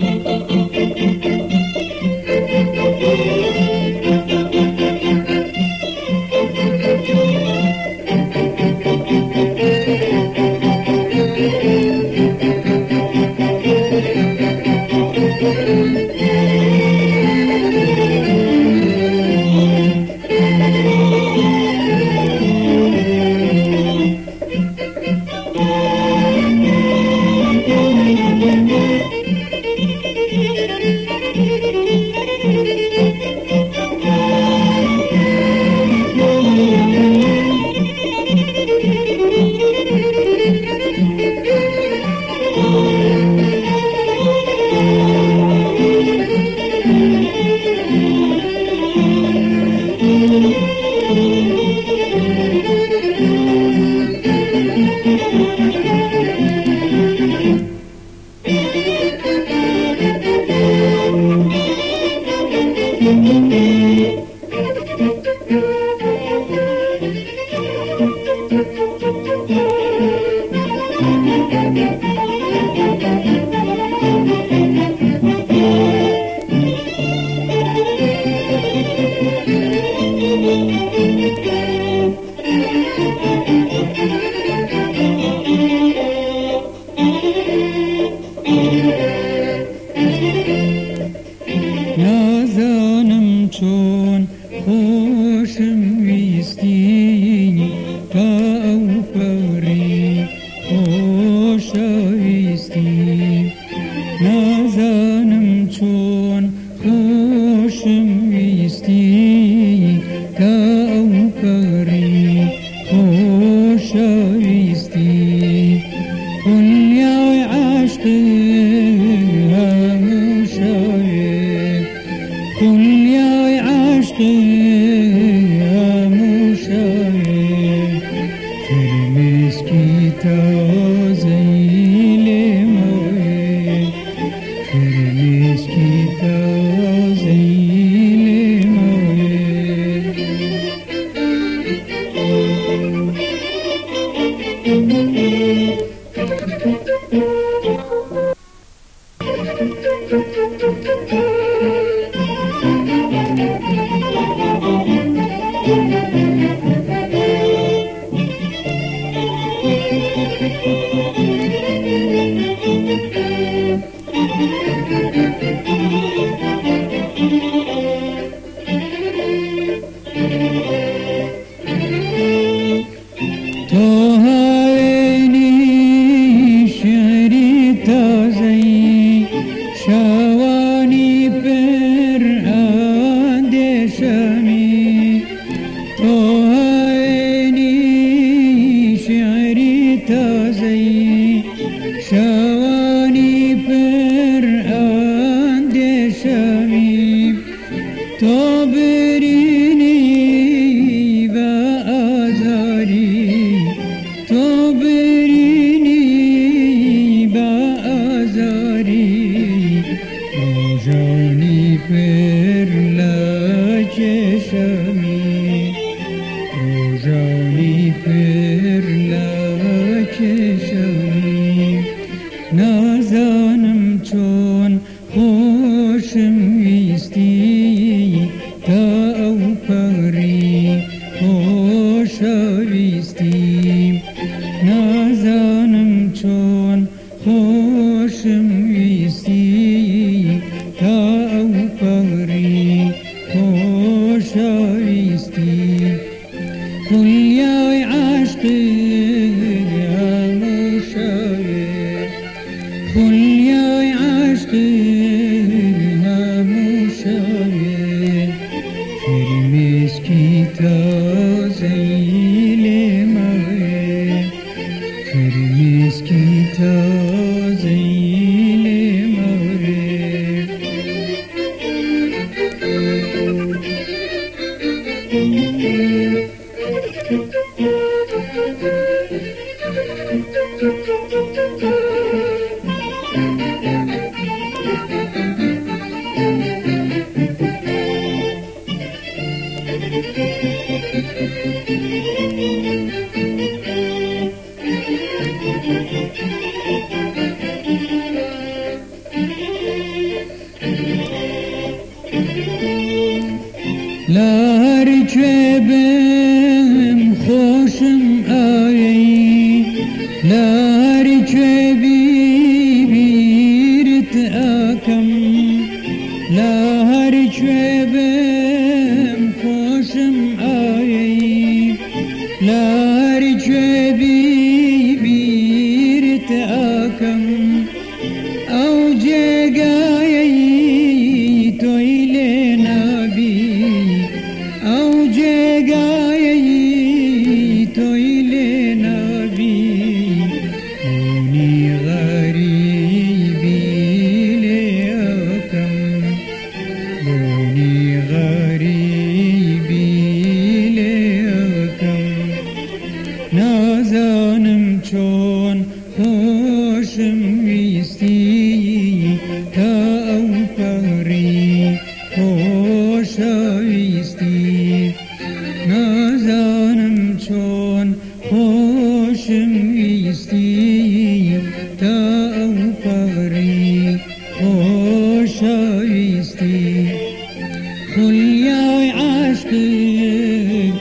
نازانم چون خوشم ویستی تا او پری خوش ویستی نازانم چون خوشم ویستی تا او پری خوش ویستی دنیای عشقی دنیای عشقی هموشای فرمسکی تازیل مای فرمسکی تازیل تو هاینی شعری تازه‌ای شوانی پر اندیشمی تو هاینی شعری تازه‌ای شوانی پر اندیشمی تو برینی و آزاری تو برینی و آزاری روزانی پر لچشمی روزانی پر لچشمی نازانم چون خوشم ویستی تا او پری خوش ویستی نازانم چون خوشم ویستی تا او پری خوش ویستی دنیای عشقی هموشای دنیای عشقی هموشای فرمسکی تازیل مای فرمسکی تازیل مای بیرت اکم لهر چوبم خوشم آیی لهر چوبی بیرت اکم او جگایی تویل نبی او جگایی تویل نبی اونی غریبی لیاکم اونی غریبی لیاکم نازانم چون خوشم ویستی تا او پری خوش ویستی نازانم چون خوشم ویستی تا او پری خوش ویستی خلیای عشقی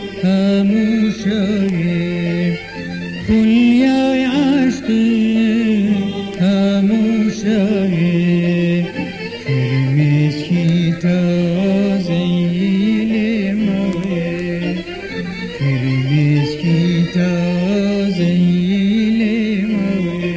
خاموشی خلیای عشقی خاموشی فرمسکی تازیل موی فرمسکی تازیل موی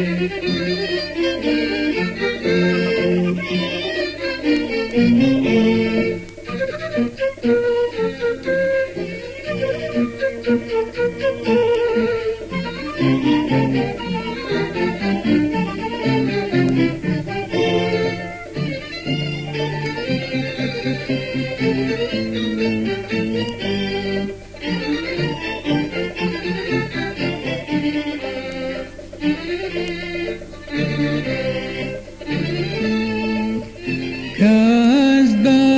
کاز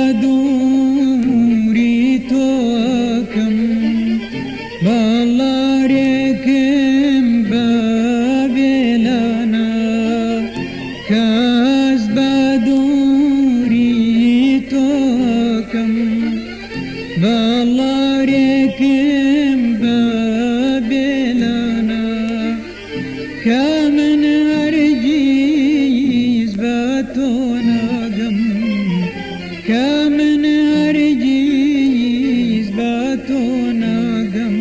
بدوری تو کم بالارکم بابلانا کاز بدوری تو کم بالارکم بابلانا کامن هرگیز باتونا كمن هرجيز باتونا قم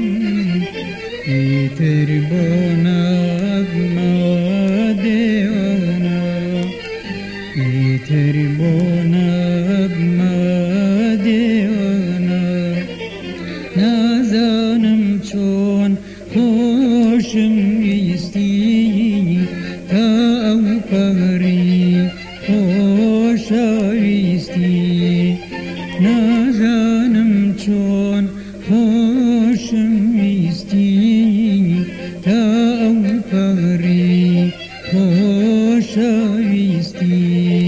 يتربونا بما ديونا يتربونا بما ديونا نازانم چون خوشم ویستی تا او پری خوش ویستی نازانم چون خوشم ویستی تا او پری خوش ویستی